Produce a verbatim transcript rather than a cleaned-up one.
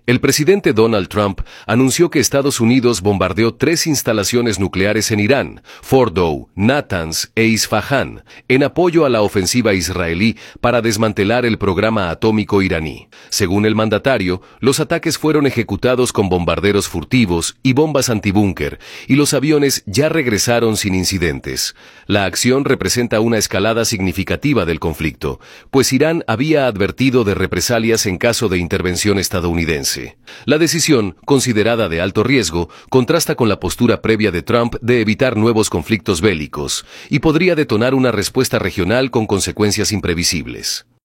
El presidente Donald Trump anunció que Estados Unidos bombardeó tres instalaciones nucleares en Irán, Fordow, Natanz e Isfahán, en apoyo a la ofensiva israelí para desmantelar el programa atómico iraní. Según el mandatario, los ataques fueron ejecutados con bombarderos furtivos y bombas antibúnker, y los aviones ya regresaron sin incidentes. La acción representa una escalada significativa del conflicto, pues Irán había advertido de represalias en caso de intervención estadounidense. La decisión, considerada de alto riesgo, contrasta con la postura previa de Trump de evitar nuevos conflictos bélicos y podría detonar una respuesta regional con consecuencias imprevisibles.